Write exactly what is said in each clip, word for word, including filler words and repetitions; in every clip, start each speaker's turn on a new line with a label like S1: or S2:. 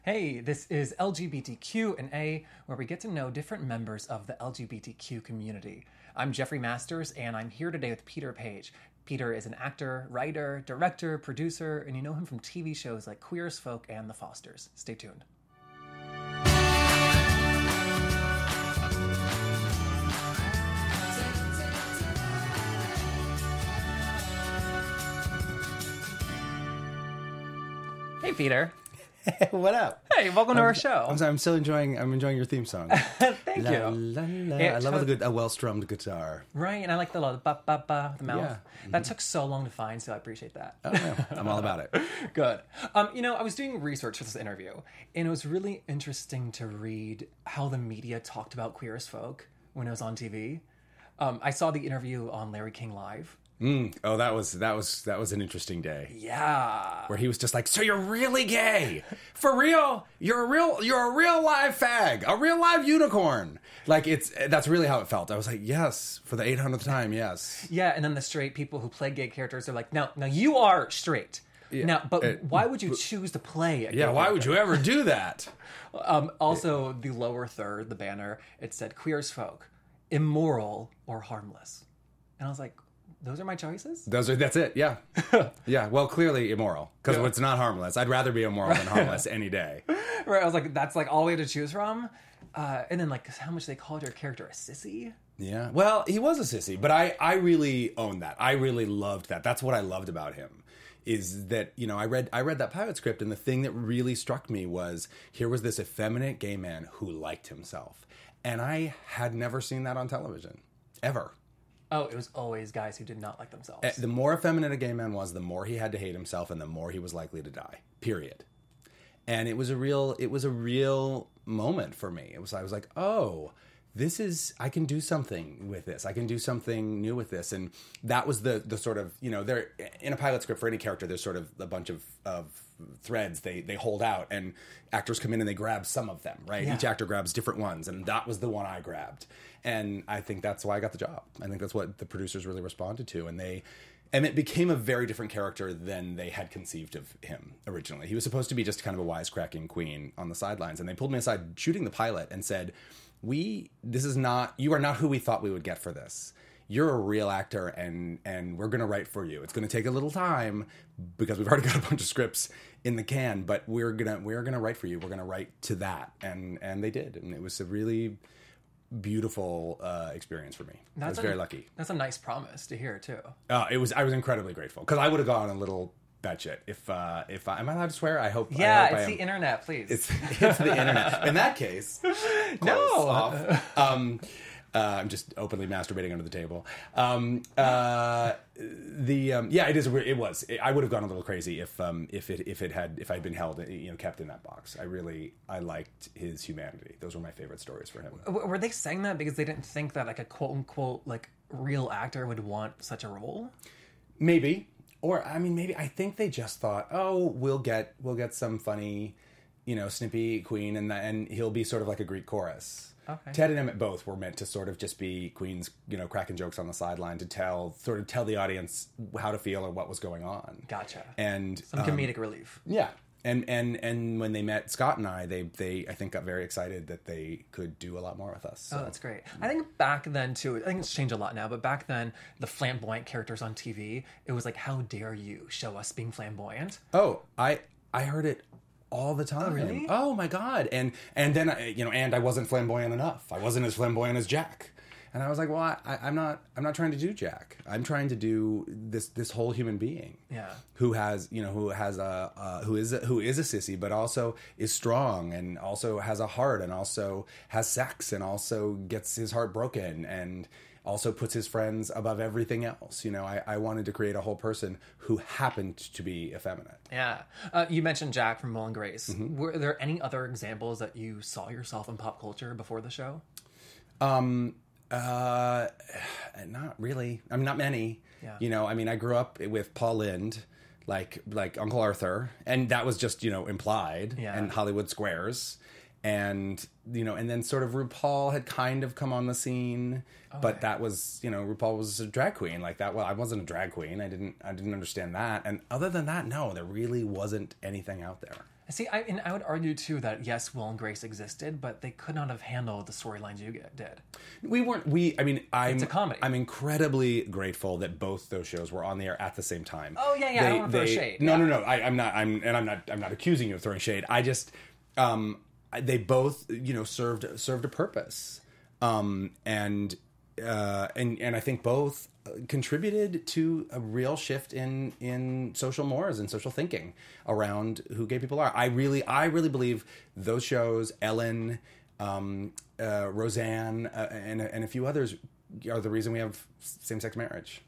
S1: Hey, this is L G B T Q and A, where we get to know different members of the L G B T Q community. I'm Jeffrey Masters, and I'm here today with Peter Page. Peter is an actor, writer, director, producer, and you know him from T V shows like Queer as Folk and The Fosters. Stay tuned. Hey, Peter.
S2: What up?
S1: Hey, welcome to
S2: I'm,
S1: our show.
S2: I'm sorry, I'm still enjoying. I'm enjoying your theme song.
S1: Thank
S2: la,
S1: you.
S2: La, la.
S1: It
S2: I love
S1: took-
S2: a good, a well-strummed guitar.
S1: Right, and I like the little ba ba ba the mouth.
S2: Yeah.
S1: That took so long to find, so I appreciate that.
S2: Oh yeah, I'm all about it.
S1: Good. Um, you know, I was doing research for this interview, and it was really interesting to read how the media talked about Queer as Folk when it was on T V. Um, I saw the interview on Larry King Live.
S2: Mm. Oh, that was that was that was an interesting day.
S1: Yeah.
S2: Where he was just like, "So you're really gay? For real? You're a real you're a real live fag, a real live unicorn." Like it's that's really how it felt. I was like, "Yes," for the eight hundredth time, yes.
S1: Yeah, and then the straight people who play gay characters are like, "No, no, you are straight."
S2: Yeah.
S1: Now, but
S2: Uh,
S1: why would you choose to play a gay
S2: Yeah, why would
S1: character?
S2: you ever do that?
S1: Um, also, the lower third, the banner, it said Queer as Folk, immoral or harmless. And I was like, those are my choices?
S2: Those are that's it. Yeah, yeah. Well, clearly immoral because
S1: Yeah.
S2: it's not harmless. I'd rather be immoral than harmless any day.
S1: Right, I was like, that's like all we had to choose from. Uh, and then like how much they called your character a sissy.
S2: Yeah. Well, he was a sissy, but I, I really owned that. I really loved that. That's what I loved about him. Is that, you know, I read I read that pilot script, and the thing that really struck me was here was this effeminate gay man who liked himself. And I had never seen that on television. Ever.
S1: Oh, it was always guys who did not like themselves.
S2: Uh, The more effeminate a gay man was, the more he had to hate himself, and the more he was likely to die. Period. And it was a real it was a real moment for me. It was I was like, oh, this is I can do something with this. I can do something new with this. And that was the the sort of, you know, there in a pilot script for any character, there's sort of a bunch of, of threads they they hold out, and actors come in and they grab some of them, right?
S1: Yeah.
S2: Each actor grabs different ones, and that was the one I grabbed. And I think that's why I got the job. I think that's what the producers really responded to, and they and it became a very different character than they had conceived of him originally. He was supposed to be just kind of a wisecracking queen on the sidelines, and they pulled me aside shooting the pilot and said, "We, this is not, you are not who we thought we would get for this. You're a real actor, and and we're going to write for you. It's going to take a little time because we've already got a bunch of scripts in the can, but we're gonna we're gonna write for you. We're going to write to that." And and they did, and it was a really beautiful uh, experience for me. I was
S1: a,
S2: very lucky.
S1: That's a nice promise to hear too.
S2: Uh, it was. I was incredibly grateful because I would have gone a little batshit if uh, if I, am I allowed to swear? I hope.
S1: Yeah,
S2: I hope
S1: it's
S2: I
S1: the
S2: am.
S1: internet, please.
S2: It's it's the internet. In that case,
S1: No.
S2: close off. Um, uh, I'm just openly masturbating under the table. Um, uh, the um, yeah, it is. a weird- It was. It, I would have gone a little crazy if um, if it if it had if I'd been held, you know, kept in that box. I really I liked his humanity. Those were my favorite stories for him.
S1: W- Were they saying that because they didn't think that like a quote unquote like real actor would want such a role?
S2: Maybe. Or I mean, maybe I think they just thought, oh, we'll get we'll get some funny, you know, snippy queen, and and he'll be sort of like a Greek chorus.
S1: Okay.
S2: Ted and Emmett both were meant to sort of just be queens, you know, cracking jokes on the sideline to tell sort of tell the audience how to feel or what was going on.
S1: Gotcha.
S2: And
S1: Some
S2: um,
S1: comedic relief.
S2: yeah. And, and and when they met Scott and I, they they I think got very excited that they could do a lot more with us. So.
S1: Oh, that's great. I think back then too, I think it's changed a lot now, but back then the flamboyant characters on T V, it was like, how dare you show us being flamboyant?
S2: Oh, I I heard it all the time.
S1: Oh, really?
S2: Oh my god! And and then I, you know, and I wasn't flamboyant enough. I wasn't as flamboyant as Jack. And I was like, well, I, I'm not. I'm not trying to do Jack. I'm trying to do this. This whole human being,
S1: Yeah.
S2: who has, you know, who has a, uh, who is a, who is a sissy, but also is strong, and also has a heart, and also has sex, and also gets his heart broken, and also puts his friends above everything else. You know, I, I wanted to create a whole person who happened to be effeminate.
S1: Yeah. Uh, you mentioned Jack from Will and Grace.
S2: Mm-hmm.
S1: Were there any other examples that you saw yourself in pop culture before the show?
S2: Um. Uh, not really. I mean, not many.
S1: Yeah.
S2: You know, I mean, I grew up with Paul Lynde, like like Uncle Arthur, and that was just, you know, implied.
S1: Yeah.
S2: And Hollywood Squares, and you know, and then sort of RuPaul had kind of come on the scene, but that was, you know, RuPaul was a drag queen like that. Well, I wasn't a drag queen. I didn't I didn't understand that. And other than that, no, there really wasn't anything out there.
S1: See, I, and I would argue too that yes, Will and Grace existed, but they could not have handled the storylines you get- did.
S2: We weren't. We. I mean, I'm.
S1: It's a comedy.
S2: I'm incredibly grateful that both those shows were on the air at the same time.
S1: Oh yeah, yeah. I don't want to throw shade.
S2: No,
S1: yeah.
S2: no, no. I, I'm not. I'm and I'm not. I'm not accusing you of throwing shade. I just. Um, I- they both, you know, served served a purpose, um, and uh, and and I think both contributed to a real shift in in social mores and social thinking around who gay people are. I really, I really believe those shows, Ellen, um, uh, Roseanne, uh, and and a few others, are the reason we have same sex marriage.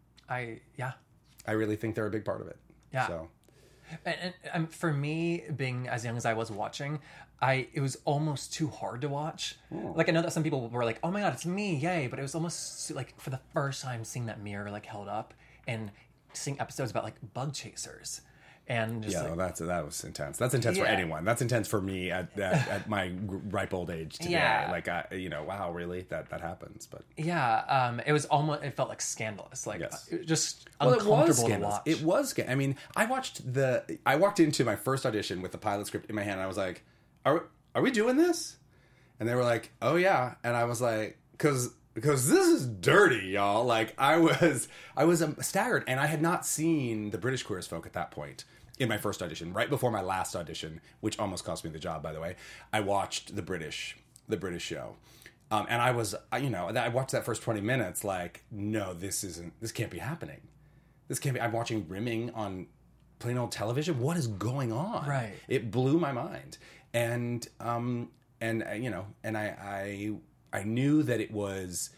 S1: I yeah.
S2: I really think they're a big part of it.
S1: Yeah.
S2: So.
S1: And, and um, for me, being as young as I was watching, I it was almost too hard to watch.
S2: Oh.
S1: Like I know that some people were like, "Oh my god, it's me, yay!" But it was almost like for the first time seeing that mirror like held up and seeing episodes about like bug chasers and just
S2: Yeah,
S1: like,
S2: well, that's that was intense. That's intense for
S1: Yeah.
S2: anyone. That's intense for me at at, at my ripe old age today.
S1: Yeah.
S2: Like, I, you know, wow, really, that that happens. But
S1: yeah, um, it was almost it felt like scandalous, like
S2: Yes.
S1: uh, just
S2: well, it
S1: uncomfortable
S2: was
S1: to
S2: scandalous.
S1: watch.
S2: It was. sca- I mean, I watched the. I walked into my first audition with the pilot script in my hand, and I was like, "Are are we doing this?" And they were like, "Oh yeah," and I was like, "Cause." Because this is dirty, y'all. Like I was, I was um, staggered, and I had not seen the British Queer as Folk at that point in my first audition. Right before my last audition, which almost cost me the job, by the way, I watched the British, the British show, um, and I was, I- you know, I watched that first twenty minutes. Like, no, this isn't. This can't be happening. This can't be. I'm watching rimming on plain old television. What is going on?
S1: Right.
S2: It blew my mind, and um, and uh, you know, and I, I. I knew that it was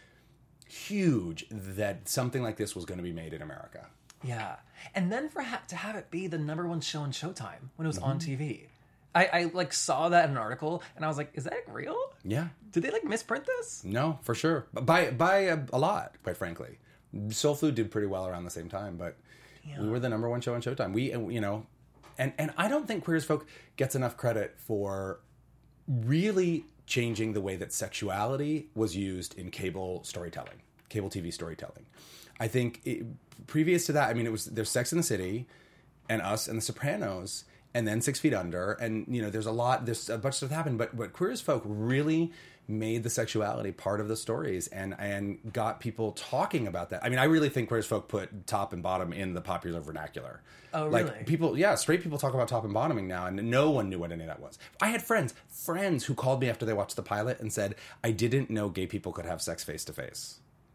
S2: huge that something like this was going to be made in America.
S1: Yeah, and then for ha- to have it be the number one show on Showtime when it was
S2: Mm-hmm.
S1: on T V, I, I like saw that in an article and I was like, "Is that real?
S2: Yeah.
S1: Did they like misprint this?"
S2: No, for sure. By by a, a lot, quite frankly. Soul Food did pretty well around the same time, but we were the number one show on Showtime. We, you know, and and I don't think Queer as Folk gets enough credit for really changing the way that sexuality was used in cable storytelling, cable T V storytelling. I think it, previous to that, I mean, it was there's Sex in the City, and Us, and The Sopranos, and then Six Feet Under, and you know, there's a lot, there's a bunch of stuff that happened, but but Queer as Folk really made the sexuality part of the stories and and got people talking about that. I mean, I really think Queer as Folk put top and bottom in the popular vernacular.
S1: Oh,
S2: like,
S1: really?
S2: People, yeah, straight people talk about top and bottoming now, and no one knew what any of that was. I had friends, friends who called me after they watched the pilot and said, I didn't know gay people could have sex face to face.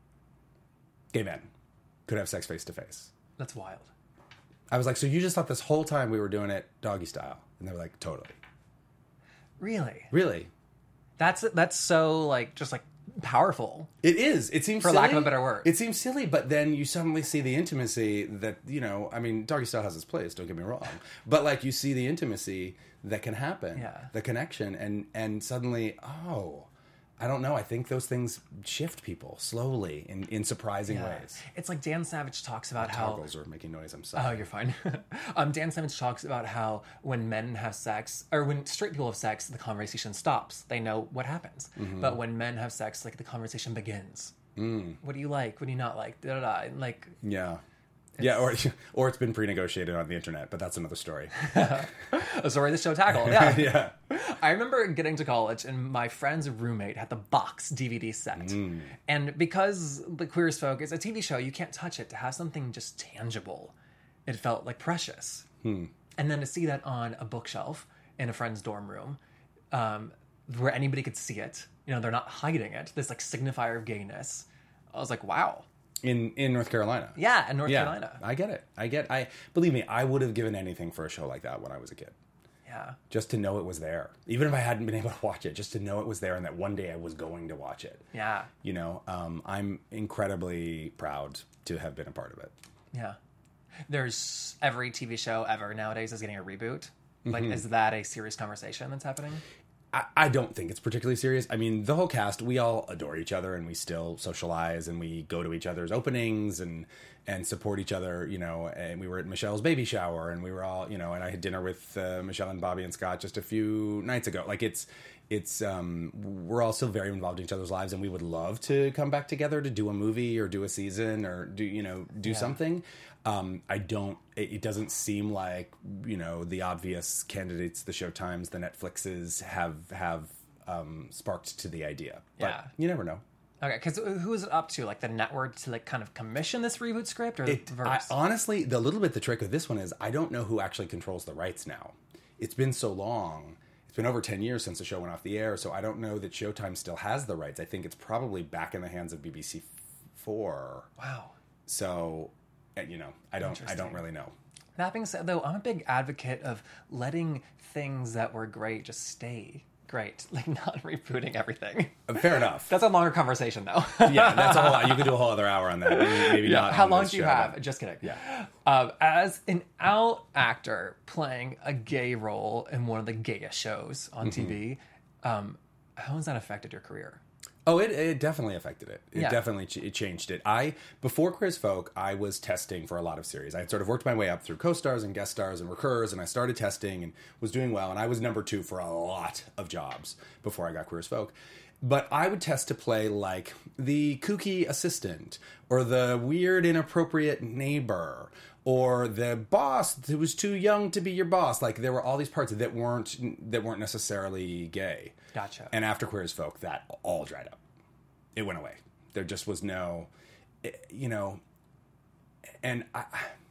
S2: Gay men could have sex face to face.
S1: That's wild.
S2: I was like, so you just thought this whole time we were doing it doggy style? And they were like, totally.
S1: Really?
S2: Really?
S1: That's that's so like just like powerful.
S2: It is. It seems
S1: For
S2: silly.
S1: lack of a better word.
S2: It seems silly, but then you suddenly see the intimacy that, you know, I mean, doggy style has its place, don't get me wrong. But like you see the intimacy that can happen.
S1: Yeah.
S2: The connection and and suddenly, oh, I don't know. I think those things shift people slowly in, in surprising
S1: Yeah.
S2: ways.
S1: It's like Dan Savage talks about how
S2: Toggles are making noise. I'm
S1: Oh,
S2: sorry.
S1: you're fine. um, Dan Savage talks about how when men have sex, or when straight people have sex, the conversation stops. They know what happens.
S2: Mm-hmm.
S1: But when men have sex, like the conversation begins.
S2: Mm.
S1: What do you like? What do you not like? Da da da. And, like,
S2: Yeah. Yeah, or or it's been pre-negotiated on the internet, but that's another story.
S1: oh, sorry, the show tackled. Yeah.
S2: Yeah.
S1: I remember getting to college and my friend's roommate had the box D V D set.
S2: Mm.
S1: And because The Queer as Folk is a T V show, you can't touch it. To have something just tangible, it felt like precious.
S2: Hmm.
S1: And then to see that on a bookshelf in a friend's dorm room, um, where anybody could see it, you know, they're not hiding it, this like signifier of gayness. I was like, wow.
S2: In in North Carolina.
S1: Yeah, in North
S2: Yeah,
S1: Carolina.
S2: I get it. I get. I believe me. I would have given anything for a show like that when I was a kid,
S1: Yeah.
S2: just to know it was there. Even if I hadn't been able to watch it, just to know it was there and that one day I was going to watch it.
S1: Yeah.
S2: You know, um, I'm incredibly proud to have been a part of it.
S1: Yeah. There's every T V show ever nowadays is getting a reboot. Like,
S2: Mm-hmm.
S1: is that a serious conversation that's happening?
S2: I, I don't think it's particularly serious. I mean, the whole cast, we all adore each other and we still socialize and we go to each other's openings and and support each other, you know, and we were at Michelle's baby shower and we were all, you know, and I had dinner with uh, Michelle and Bobby and Scott just a few nights ago. Like it's, it's, um, we're all still very involved in each other's lives and we would love to come back together to do a movie or do a season or do, you know, do
S1: Yeah.
S2: something. Um, I don't. It, it doesn't seem like, you know, the obvious candidates, the Showtimes, the Netflixes have have um, sparked to the idea. But
S1: Yeah.
S2: you never know.
S1: Okay, because who is it up to? Like the network to like kind of commission this reboot script, or
S2: It, I,
S1: verse?
S2: honestly, the little bit the trick of this one is I don't know who actually controls the rights now. It's been so long. It's been over ten years since the show went off the air, so I don't know that Showtime still has the rights. I think it's probably back in the hands of B B C Four.
S1: Wow.
S2: So, uh, you know, I don't, I don't really know.
S1: That being said, though, I'm a big advocate of letting things that were great just stay great, like not rebooting everything.
S2: Uh, Fair enough.
S1: That's a longer conversation, though.
S2: Yeah, that's a whole. You could do a whole other hour on that. Maybe, maybe
S1: Yeah.
S2: not.
S1: How
S2: on
S1: long
S2: this
S1: do you
S2: show,
S1: have?
S2: but-
S1: Just kidding.
S2: Yeah.
S1: Um, as an out actor playing a gay role in one of the gayest shows on
S2: Mm-hmm.
S1: T V, um, how has that affected your career?
S2: Oh, it, it definitely affected it. It
S1: Yeah.
S2: definitely ch- it changed it. I before Queer as Folk, I was testing for a lot of series. I had sort of worked my way up through co-stars and guest stars and recurs, and I started testing and was doing well. And I was number two for a lot of jobs before I got Queer as Folk. But I would test to play like the kooky assistant or the weird, inappropriate neighbor or the boss who was too young to be your boss. Like there were all these parts that weren't that weren't necessarily gay.
S1: Gotcha.
S2: And after Queer as Folk, that all dried up. It went away. There just was no, you know, and I,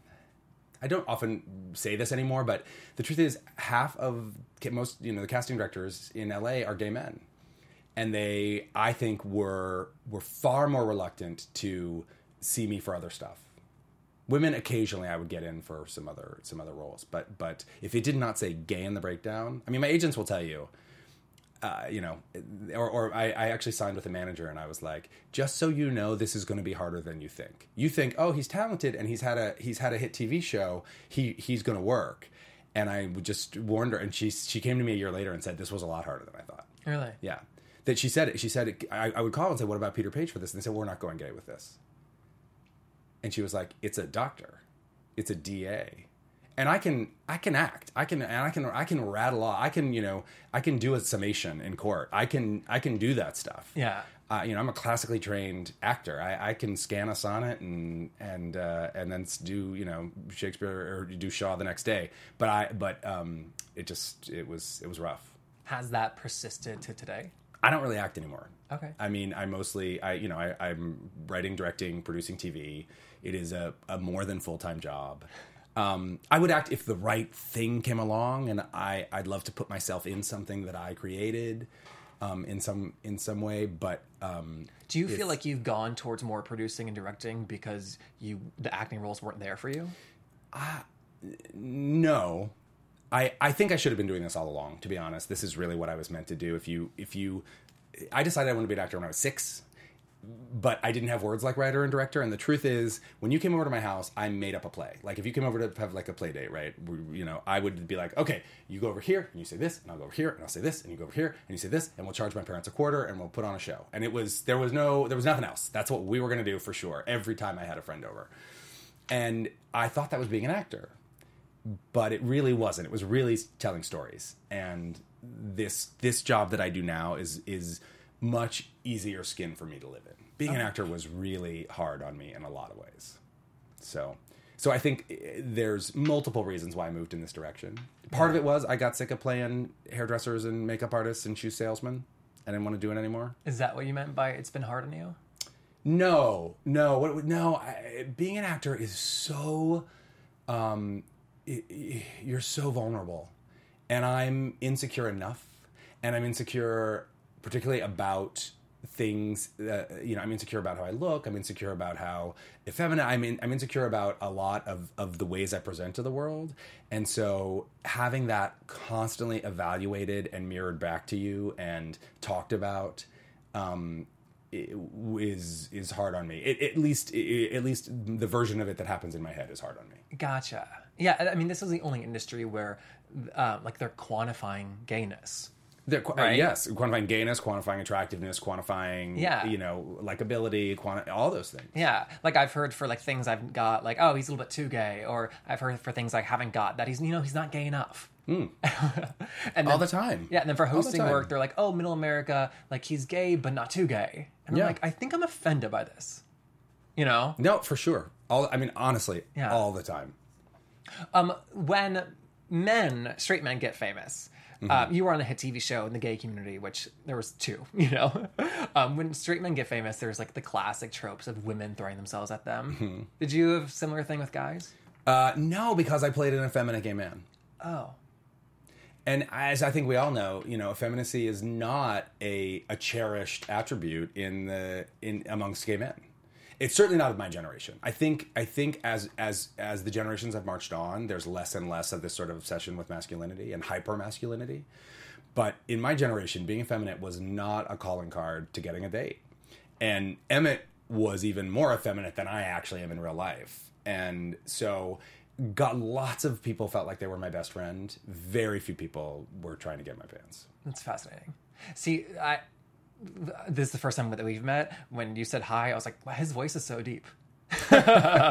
S2: I don't often say this anymore, but the truth is half of most, you know, the casting directors in L A are gay men. And they, I think, were were far more reluctant to see me for other stuff. Women occasionally I would get in for some other some other roles, but but if it did not say gay in the breakdown, I mean, my agents will tell you, uh, you know, or, or I, I actually signed with a manager and I was like, just so you know, this is going to be harder than you think. You think, oh, he's talented and he's had a he's had a hit T V show, he he's going to work, and I would just warned her, and she she came to me a year later and said this was a lot harder than I thought.
S1: Really?
S2: Yeah. That she said it. She said, it, I, I would call and say, what about Peter Page for this? And they said, we're not going gay with this. And she was like, it's a doctor. It's a D A. And I can, I can act. I can, and I can, I can rattle off. I can, you know, I can do a summation in court. I can, I can do that stuff.
S1: Yeah.
S2: Uh, you know, I'm a classically trained actor. I, I can scan a sonnet and, and, uh, and then do, you know, Shakespeare or do Shaw the next day. But I, but, um, it just, it was, it was rough.
S1: Has that persisted to today?
S2: I don't really act anymore.
S1: Okay.
S2: I mean, I mostly, I you know, I, I'm writing, directing, producing T V. It is a, a more than full-time job. Um, I would act if the right thing came along, and I, I'd love to put myself in something that I created um, in some in some way. But um,
S1: Do you feel like you've gone towards more producing and directing because you the acting roles weren't there for you?
S2: no. I, I think I should have been doing this all along, to be honest. This is really what I was meant to do. If you, if you, I decided I wanted to be an actor when I was six, but I didn't have words like writer and director. And the truth is, when you came over to my house, I made up a play. Like if you came over to have like a play date, right? We, you know, I would be like, okay, you go over here and you say this, and I'll go over here and I'll say this, and you go over here and you say this, and we'll charge my parents a quarter and we'll put on a show. And it was, there was no, there was nothing else. That's what we were going to do for sure. Every time I had a friend over. And I thought that was being an actor. But it really wasn't. It was really telling stories. And this this job that I do now is is much easier skin for me to live in. Being an actor was really hard on me in a lot of ways. So so I think there's multiple reasons why I moved in this direction. Part of it was I got sick of playing hairdressers and makeup artists and shoe salesmen. I didn't want to do it anymore.
S1: Is that what you meant by it's been hard on you?
S2: No, no, what, no. I, being an actor is so... Um, It, it, you're so vulnerable, and I'm insecure enough, and I'm insecure particularly about things, uh, you know, I'm insecure about how I look, I'm insecure about how effeminate, I'm, in, I'm insecure about a lot of, of the ways I present to the world, and so having that constantly evaluated and mirrored back to you and talked about um, is is hard on me. It, at least, it, at least the version of it that happens in my head is hard on me.
S1: Gotcha. Yeah, I mean, this is the only industry where, uh, like, they're quantifying gayness.
S2: They're, qu-
S1: Right?
S2: Yes, quantifying gayness, quantifying attractiveness, quantifying,
S1: Yeah.
S2: you know, likability, quanti- all those things.
S1: Yeah, like I've heard for like things I've got, like, oh, he's a little bit too gay, or I've heard for things I haven't got that he's, you know, he's not gay enough.
S2: Mm.
S1: and
S2: All
S1: then,
S2: the time.
S1: Yeah, and then for
S2: All the
S1: hosting
S2: time.
S1: work, they're like, oh, Middle America, like he's gay but not too gay, and I'm
S2: Yeah.
S1: like, I think I'm offended by this. You know?
S2: No, for sure. All I mean, honestly,
S1: Yeah.
S2: all the time.
S1: Um, when men, straight men, get famous,
S2: Mm-hmm.
S1: um, you were on a hit T V show in the gay community, which there was two. You know, um, when straight men get famous, there's like the classic tropes of women throwing themselves at them.
S2: Mm-hmm.
S1: Did you have a similar thing with guys?
S2: Uh, no, because I played an effeminate gay man.
S1: Oh,
S2: And as I think we all know, you know, effeminacy is not a a cherished attribute in the in amongst gay men. It's certainly not of my generation. I think I think as as as the generations have marched on, there's less and less of this sort of obsession with masculinity and hyper masculinity. But in my generation, being effeminate was not a calling card to getting a date. And Emmett was even more effeminate than I actually am in real life. And so got lots of people felt like they were my best friend. Very few people were trying to get my pants.
S1: that's fascinating. See, I this is the first time that we've met. When you said hi, I was like, wow, his voice is so deep. like,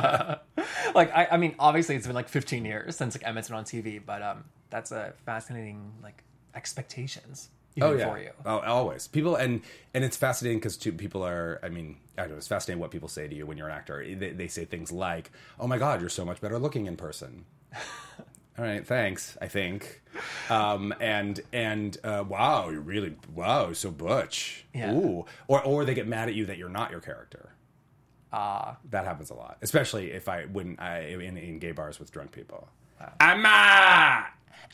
S1: I, I mean, obviously it's been like fifteen years since like Emmett's been on T V, but um, that's a fascinating like expectations. Even
S2: Oh yeah,
S1: for you.
S2: Oh, always people, and and it's fascinating because people are. I mean, I don't know, it's fascinating what people say to you when you're an actor. They, they say things like, "Oh my God, you're so much better looking in person." All right, thanks. I think, um, and and uh, wow, you're really wow, so butch.
S1: Yeah.
S2: Ooh, or or they get mad at you that you're not your character.
S1: Ah, uh,
S2: That happens a lot, especially if I when I in, in gay bars with drunk people. Wow. Emma,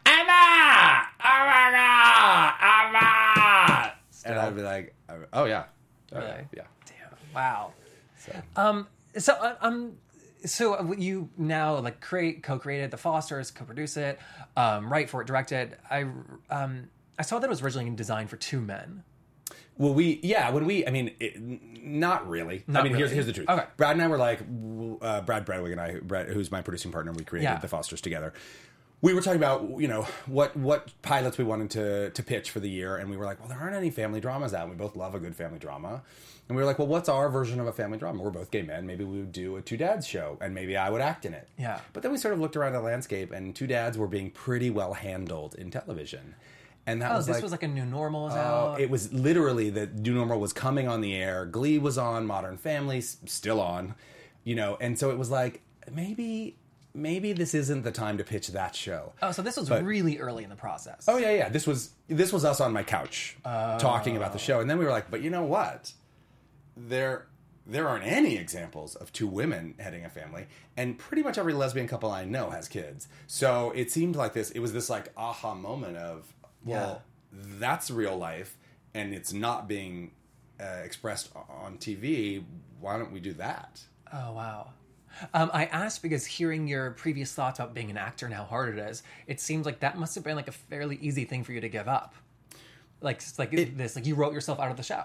S2: Emma, oh my God, Emma, and I'd be like, oh yeah, oh,
S1: really?
S2: yeah,
S1: damn, wow.
S2: So.
S1: Um, so uh, um. So you now like create, co-created The Fosters, co-produce it, um, write for it, direct it. I um, I saw that it was originally designed for two men.
S2: Well, we yeah when we I mean it, not really.
S1: Not
S2: I mean
S1: really.
S2: here's here's the truth.
S1: Okay.
S2: Brad and I were like uh, Brad Bradwick and I, Brad, who's my producing partner, we created
S1: Yeah.
S2: The Fosters together. We were talking about, you know, what what pilots we wanted to to pitch for the year, and we were like, well, there aren't any family dramas out, and we both love a good family drama. And we were like, well, what's our version of a family drama? We're both gay men. Maybe we would do a Two Dads show, and maybe I would act in it.
S1: Yeah.
S2: But then we sort of looked around the landscape, and Two Dads were being pretty well handled in television. And that
S1: Oh,
S2: was
S1: this
S2: like,
S1: was like a new normal was
S2: uh,
S1: out.
S2: it was literally the new normal was coming on the air. Glee was on, Modern Family s- still on, you know, and so it was like maybe maybe this isn't the time to pitch that show.
S1: Oh, so this was
S2: But-
S1: really early in the process.
S2: Oh yeah, yeah. This was this was us on my couch talking about the show, and then we were like, but you know what? There there aren't any examples of two women heading a family, and pretty much every lesbian couple I know has kids. So it seemed like this. It was this like aha moment of, well, that's real life, and it's not being uh, expressed on T V. Why don't we do that?
S1: Oh, wow. Um, I asked because hearing your previous thoughts about being an actor and how hard it is, it seems like that must have been like a fairly easy thing for you to give up. Like, it's like
S2: It-
S1: this, like you wrote yourself out of the show.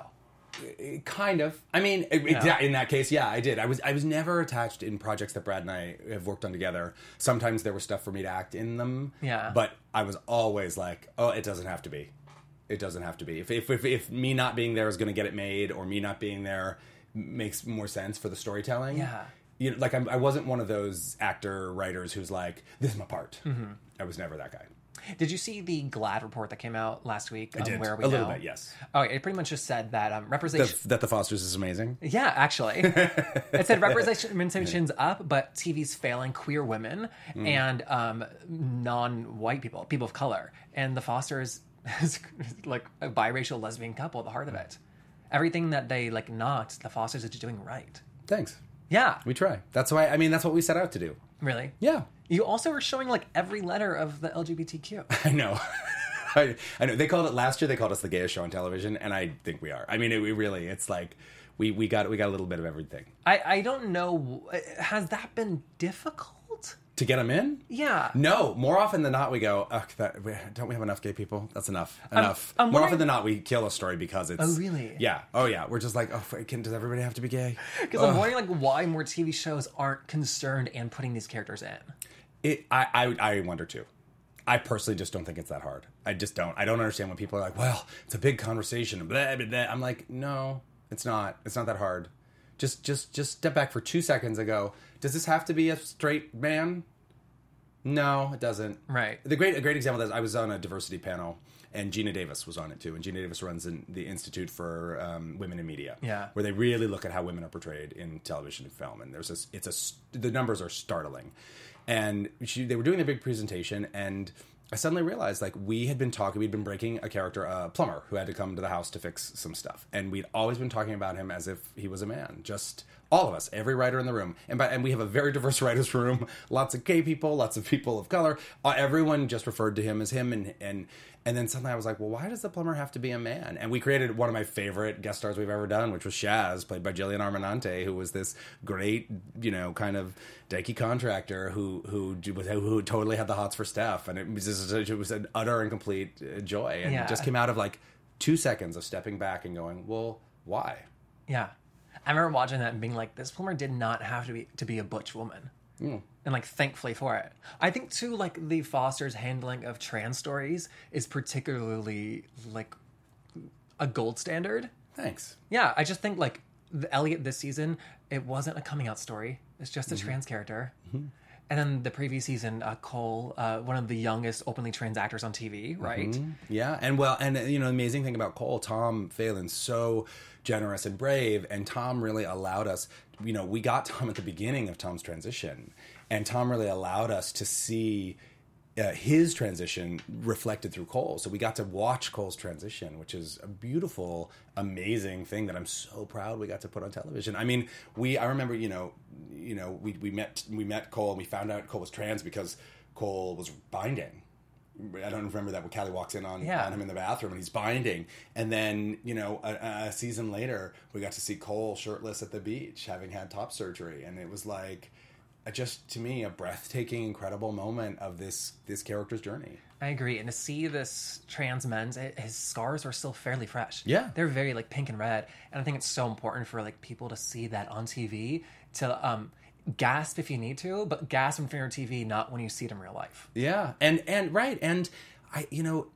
S2: Kind of. I mean, it,
S1: Yeah.
S2: yeah, in that case, yeah, I did. I was I was never attached in projects that Brad and I have worked on together. Sometimes there was stuff for me to act in them.
S1: Yeah.
S2: But I was always like, oh, it doesn't have to be. It doesn't have to be. If if if, if me not being there is going to get it made, or me not being there makes more sense for the storytelling.
S1: Yeah.
S2: You know, like I'm, I wasn't one of those actor writers who's like, this is my part.
S1: Mm-hmm.
S2: I was never that guy.
S1: Did you see the GLAAD report that came out last week?
S2: I did.
S1: Where are we
S2: a little
S1: now?
S2: bit, yes.
S1: Oh, it pretty much just said that um, representation.
S2: The, that the Fosters is amazing.
S1: Yeah, actually. It said representation's up, but T V's failing queer women
S2: Mm.
S1: and um, non-white people, people of color. And The Fosters is like a biracial lesbian couple at the heart of it. Everything that they like not, The Fosters is doing right.
S2: Thanks.
S1: Yeah.
S2: We try. That's why. I mean, that's what we set out to do.
S1: Really?
S2: Yeah.
S1: You also were showing like every letter of the L G B T Q.
S2: I know. I, I know. They called it last year. They called us the gayest show on television, and I think we are. I mean, it, we really. It's like we, we got we got a little bit of everything.
S1: I, I don't know. Has that been difficult?
S2: To get them in?
S1: Yeah.
S2: No. More often than not, we go. Ugh, that, we, don't we have enough gay people? That's enough. Enough.
S1: I'm
S2: More
S1: wondering-
S2: often than not, we kill a story because it's.
S1: Oh, really?
S2: Yeah. Oh, yeah. We're just like, oh, can, does everybody have to be gay?
S1: Because I'm wondering like why more T V shows aren't concerned and putting these characters in.
S2: It, I, I, I wonder too. I personally just don't think it's that hard. I just don't. I don't understand when people are like, well, it's a big conversation. Blah, blah, blah. I'm like, no, it's not. It's not that hard. Just, just, just step back for two seconds and go, does this have to be a straight man? No, it doesn't.
S1: Right.
S2: The great, a great example of this, I was on a diversity panel, and Gina Davis was on it too. And Gina Davis runs in the Institute for um, Women in Media,
S1: Yeah.
S2: where they really look at how women are portrayed in television and film. And there's this, it's a, the numbers are startling. And she, they were doing a big presentation, and I suddenly realized, like, we had been talking, we'd been breaking a character, a plumber, who had to come to the house to fix some stuff. And we'd always been talking about him as if he was a man. Just all of us, every writer in the room. And by, and we have a very diverse writers' room, lots of gay people, lots of people of color. Uh, everyone just referred to him as him. And, and, and then suddenly I was like, well, why does the plumber have to be a man? And we created one of my favorite guest stars we've ever done, which was Shaz, played by Jillian Armanante, who was this great, you know, kind of dykey contractor who who who totally had the hots for Steph, and it was just, it was an utter and complete joy, and
S1: Yeah.
S2: it just came out of like two seconds of stepping back and going, well, why?
S1: Yeah. I remember watching that and being like, this plumber did not have to be to be a butch woman.
S2: Mm.
S1: And like, thankfully for it. I think too, like, the Foster's handling of trans stories is particularly like a gold standard.
S2: Thanks.
S1: Yeah, I just think like the Elliot this season, it wasn't a coming out story. It's just a mm-hmm. trans character. Mm-hmm. And then the previous season, uh, Cole, uh, one of the youngest openly trans actors on T V, right?
S2: Mm-hmm. Yeah, and well, and you know, the amazing thing about Cole, Tom Phelan's so generous and brave, and Tom really allowed us, you know, we got Tom at the beginning of Tom's transition, and Tom really allowed us to see uh, his transition reflected through Cole. So we got to watch Cole's transition, which is a beautiful, amazing thing that I'm so proud we got to put on television. I mean, we, I remember, you know, you know, we, we met, we met Cole, and we found out Cole was trans because Cole was binding. I don't remember that when Callie walks in on,
S1: yeah.
S2: on him in the bathroom and he's binding. And then, you know, a, a season later, we got to see Cole shirtless at the beach, having had top surgery. And it was like, just to me, a breathtaking, incredible moment of this this character's journey.
S1: I agree. And to see this trans men's, his scars are still fairly fresh.
S2: Yeah.
S1: They're very like pink and red. And I think it's so important for like people to see that on T V, to um, gasp if you need to, but gasp in front of your T V, not when you see it in real life.
S2: Yeah. And, and right. And I, you know,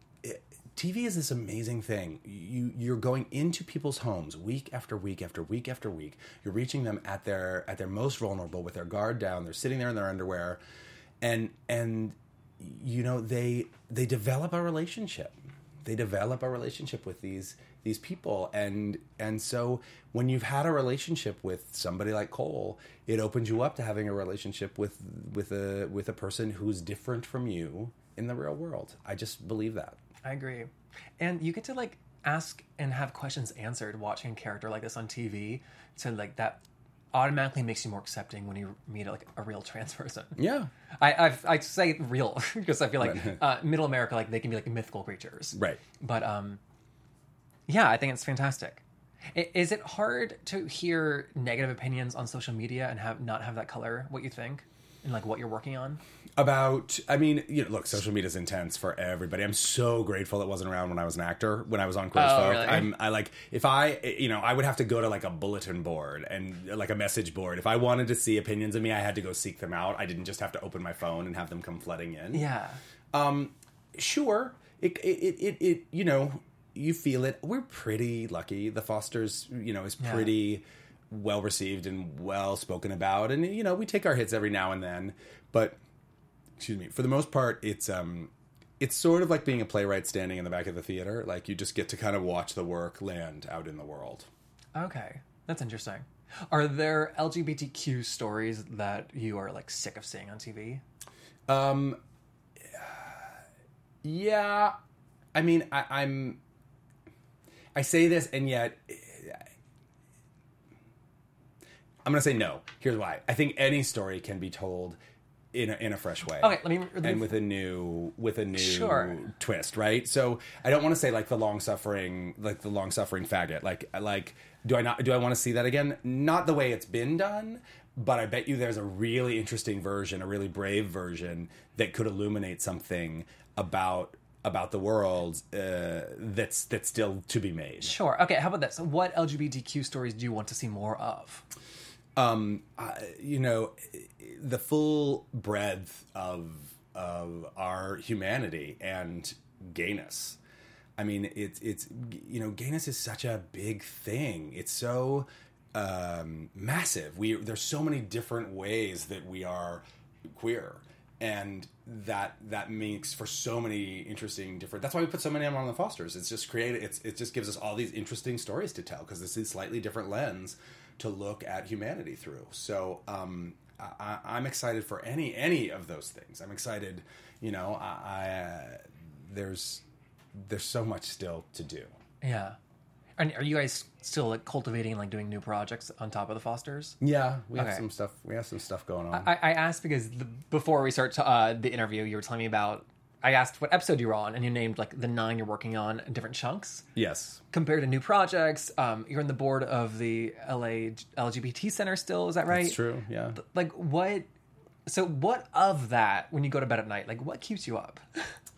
S2: T V is this amazing thing. You, you're going into people's homes week after week after week after week. You're reaching them at their at their most vulnerable with their guard down. They're sitting there in their underwear, and and you know they they develop a relationship. They develop a relationship with these these people, and and so when you've had a relationship with somebody like Cole, it opens you up to having a relationship with with a with a person who's different from you in the real world. I just believe that.
S1: I agree. And you get to like ask and have questions answered watching a character like this on T V, to like that automatically makes you more accepting when you meet like a real trans person.
S2: Yeah.
S1: I I've, I say real because I feel like right. uh, middle America, like they can be like mythical creatures.
S2: Right.
S1: But um, yeah, I think it's fantastic. I, is it hard to hear negative opinions on social media and have not have that color what you think and like what you're working on?
S2: About, I mean, you know, look, social media is intense for everybody. I'm so grateful it wasn't around when I was an actor, when I was on Queer as
S1: oh,
S2: Folk.
S1: Really?
S2: I'm, I like, if I, you know, I would have to go to like a bulletin board and like a message board. If I wanted to see opinions of me, I had to go seek them out. I didn't just have to open my phone and have them come flooding in.
S1: Yeah.
S2: Um, sure. It, it, it, it, you know, you feel it. We're pretty lucky. The Fosters, you know, is pretty yeah. well received and well spoken about. And, you know, we take our hits every now and then, but excuse me, for the most part, it's um, it's sort of like being a playwright standing in the back of the theater. Like, you just get to kind of watch the work land out in the world.
S1: Okay, that's interesting. Are there L G B T Q stories that you are like sick of seeing on T V?
S2: Um, yeah, I mean, I, I'm. I say this, and yet I'm going to say no. Here's why. I think any story can be told in a, in a fresh way.
S1: Okay, let me, let me
S2: and with a new with a new
S1: sure.
S2: twist, right? So I don't want to say like the long suffering, like the long suffering faggot. Like like do I not do I want to see that again? Not the way it's been done, but I bet you there's a really interesting version, a really brave version that could illuminate something about about the world uh, that's that's still to be made.
S1: Sure. Okay. How about this? What L G B T Q stories do you want to see more of?
S2: Um, uh, you know, the full breadth of of our humanity and gayness. I mean, it's it's you know, gayness is such a big thing. It's so um, massive. We there's so many different ways that we are queer, and that that makes for so many interesting different. That's why we put so many of them on the Fosters. It's just created. It's it just gives us all these interesting stories to tell because this is a slightly different lens to look at humanity through. So um, I, I'm excited for any any of those things. I'm excited. You know, I, I uh, there's there's so much still to do.
S1: Yeah. And are you guys still like cultivating, like doing new projects on top of the Fosters?
S2: Yeah, we have
S1: Okay.
S2: some stuff. We have some stuff going on.
S1: I, I asked because the, before we start to, uh, the interview, you were telling me about. I asked what episode you were on, and you named like the nine you're working on in different chunks.
S2: Yes.
S1: Compared to new projects, um, you're on the board of the L A L G B T Center still. Is that right?
S2: That's true. Yeah.
S1: Like what? So what of that when you go to bed at night? Like what keeps you up?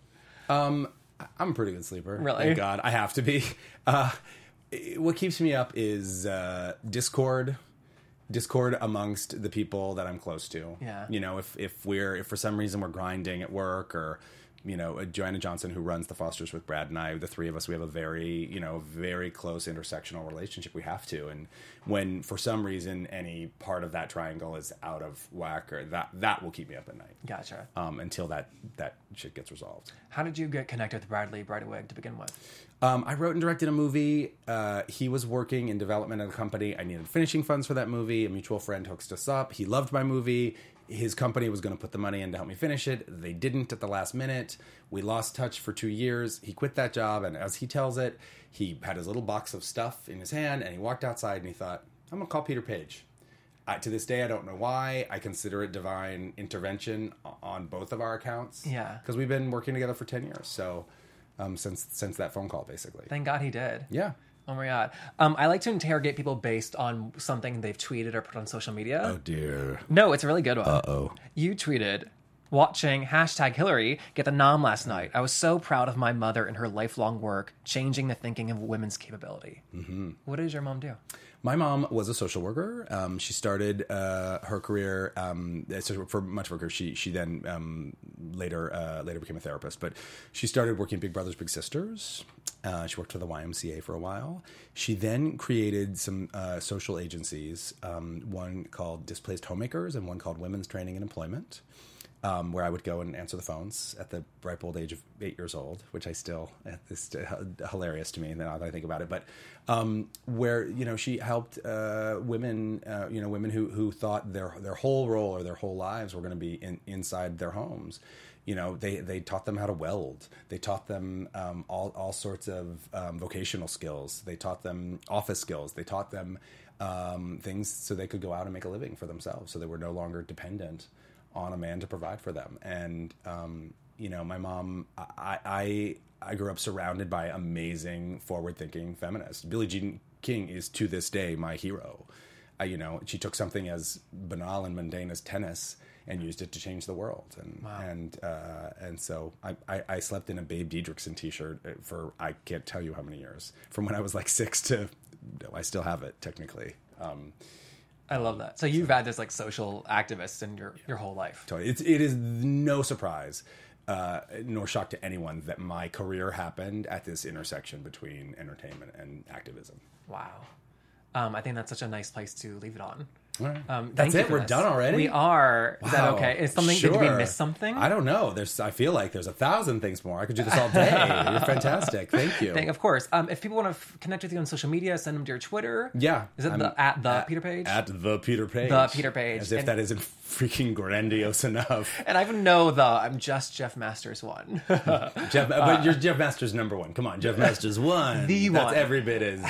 S2: Um, I'm a pretty good sleeper.
S1: Really?
S2: Thank God. I have to be. Uh, what keeps me up is uh, discord. Discord amongst the people that I'm close to.
S1: Yeah.
S2: You know, if if we're if for some reason we're grinding at work, or you know, Joanna Johnson, who runs the Fosters with Brad and I, the three of us, we have a very, you know, very close intersectional relationship. We have to. And when for some reason any part of that triangle is out of whack, or that that will keep me up at night.
S1: Gotcha.
S2: Um, until that that shit gets resolved.
S1: How did you get connected with Bradley Bridewig to begin with?
S2: Um, I wrote and directed a movie. Uh, he was working in development at a company. I needed finishing funds for that movie. A mutual friend hooked us up. He loved my movie. His company was going to put the money in to help me finish it. They didn't at the last minute. We lost touch for two years. He quit that job, and as he tells it, he had his little box of stuff in his hand, and he walked outside, and he thought, I'm going to call Peter Page. Uh, to this day, I don't know why. I consider it divine intervention on both of our accounts.
S1: Yeah.
S2: Because we've been working together for ten years, so... Um, since since that phone call, basically.
S1: Thank God he did.
S2: Yeah.
S1: Oh my God. Um, I like to interrogate people based on something they've tweeted or put on social media.
S2: Oh dear.
S1: No, it's a really good one.
S2: Uh oh.
S1: You tweeted, watching hashtag Hillary get the nom last night. I was so proud of my mother and her lifelong work, changing the thinking of women's capability. Mm-hmm. What does your mom do?
S2: My mom was a social worker. Um, she started uh, her career um, so for much of her career. She she then um, later uh, later became a therapist, but she started working at Big Brothers Big Sisters. Uh, she worked for the Y M C A for a while. She then created some uh, social agencies, um, one called Displaced Homemakers and one called Women's Training and Employment. Um, where I would go and answer the phones at the ripe old age of eight years old, which I still, it's hilarious to me now that I think about it. But um, where, you know, she helped uh, women, uh, you know, women who, who thought their their whole role or their whole lives were going to be in, inside their homes. You know, they, they taught them how to weld. They taught them um, all, all sorts of um, vocational skills. They taught them office skills. They taught them um, things so they could go out and make a living for themselves, so they were no longer dependent on a man to provide for them. And, um, you know, my mom, I, I, I grew up surrounded by amazing, forward-thinking feminists. Billie Jean King is, to this day, my hero. Uh, you know, she took something as banal and mundane as tennis and used it to change the world. And
S1: Wow.
S2: and uh, and so I, I, I slept in a Babe Diedrichson T-shirt for, I can't tell you how many years. From when I was like six to, I still have it, technically. Um
S1: I love that. So you've had this like social activist in your, your whole life.
S2: Totally. It's, it is no surprise, uh, nor shock to anyone that my career happened at this intersection between entertainment and activism.
S1: Wow. Um, I think that's such a nice place to leave it on.
S2: All right.
S1: Um,
S2: That's
S1: thank you
S2: it?
S1: for
S2: We're
S1: this.
S2: done already?
S1: We are. Is that
S2: Wow.
S1: okay? Is something?
S2: Sure.
S1: Did we miss something?
S2: I don't know. There's. I feel like there's a thousand things more. I could do this all day. You're fantastic. Thank you.
S1: Thank- of course. Um, if people want to f- connect with you on social media, send them to your Twitter.
S2: Yeah.
S1: Is it
S2: I'm
S1: the at the
S2: at,
S1: Peter Page?
S2: At the Peter Page.
S1: The Peter Page.
S2: As if
S1: And-
S2: that isn't freaking grandiose enough.
S1: And I even know the I'm just Jeff Masters one.
S2: Jeff, but you're Jeff Masters number one. Come on, Jeff Masters one.
S1: The
S2: That's
S1: one.
S2: every bit as.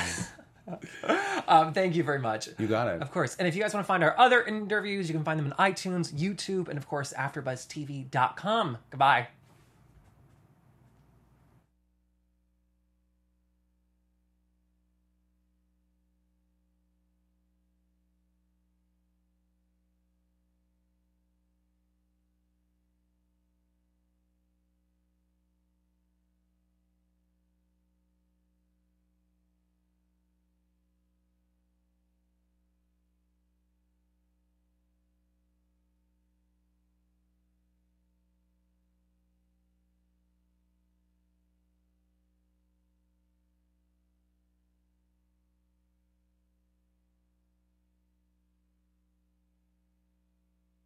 S1: um, thank you very much.
S2: You got it.
S1: Of course. And if you guys want to find our other interviews, you can find them on iTunes, YouTube, and of course, after buzz t v dot com. Goodbye.